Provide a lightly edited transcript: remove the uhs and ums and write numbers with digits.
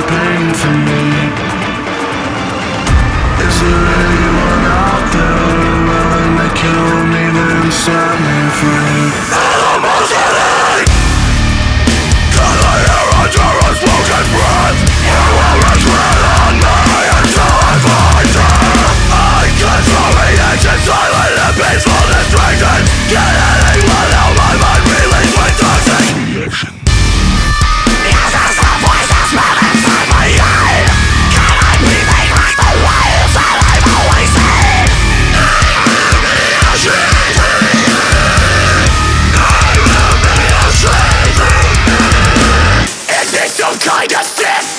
pain for me. Is there anyone out there willing to kill me then set me free? Animosity! Can I hear a terror's broken breath? You will retreat on me until I find death. I control reaction, silent and peaceful distraction. Can anyone help my mind release my toxic reaction? Yes, as the voices smell inside my head. Can I breathe like the waves that I've always seen? I will be a shade to the end. I will be a shade to the end. Is this some kind of sin?